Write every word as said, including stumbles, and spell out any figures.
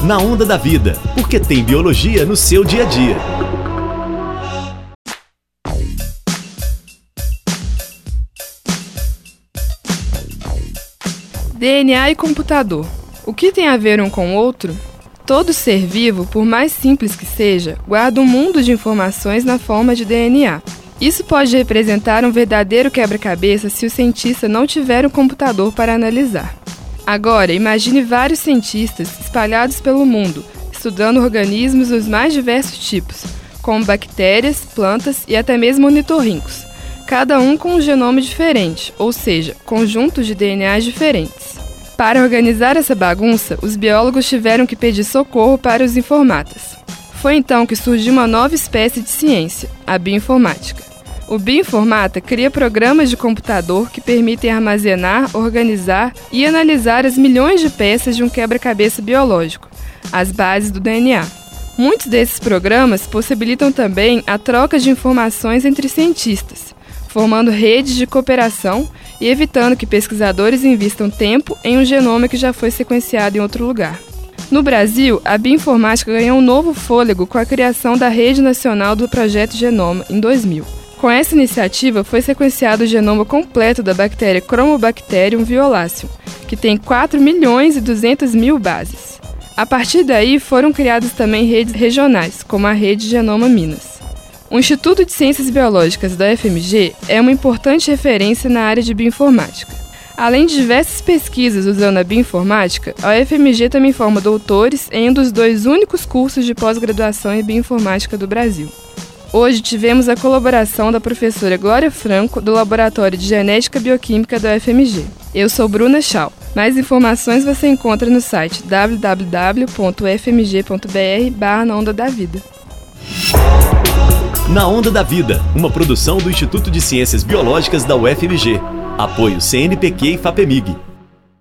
Na Onda da Vida, porque tem biologia no seu dia a dia. D N A e computador. O que tem a ver um com o outro? Todo ser vivo, por mais simples que seja, guarda um mundo de informações na forma de D N A. Isso pode representar um verdadeiro quebra-cabeça se o cientista não tiver um computador para analisar. Agora, imagine vários cientistas espalhados pelo mundo, estudando organismos dos mais diversos tipos, como bactérias, plantas e até mesmo ornitorrincos, cada um com um genoma diferente, ou seja, conjuntos de D N As diferentes. Para organizar essa bagunça, os biólogos tiveram que pedir socorro para os informatas. Foi então que surgiu uma nova espécie de ciência, a bioinformática. O bioinformata cria programas de computador que permitem armazenar, organizar e analisar as milhões de peças de um quebra-cabeça biológico, as bases do D N A. Muitos desses programas possibilitam também a troca de informações entre cientistas, formando redes de cooperação e evitando que pesquisadores invistam tempo em um genoma que já foi sequenciado em outro lugar. No Brasil, a bioinformática ganhou um novo fôlego com a criação da Rede Nacional do Projeto Genoma, em dois mil. Com essa iniciativa, foi sequenciado o genoma completo da bactéria Chromobacterium violaceum, que tem quatro milhões e duzentas mil bases. A partir daí, foram criadas também redes regionais, como a Rede Genoma Minas. O Instituto de Ciências Biológicas da U F M G é uma importante referência na área de bioinformática. Além de diversas pesquisas usando a bioinformática, a U F M G também forma doutores em um dos dois únicos cursos de pós-graduação em bioinformática do Brasil. Hoje tivemos a colaboração da professora Glória Franco, do Laboratório de Genética Bioquímica da U F M G. Eu sou Bruna Schau. Mais informações você encontra no site w w w ponto u f m g ponto b r barra na onda da vida. Na Onda da Vida, uma produção do Instituto de Ciências Biológicas da U F M G. Apoio C N Pq e FAPEMIG.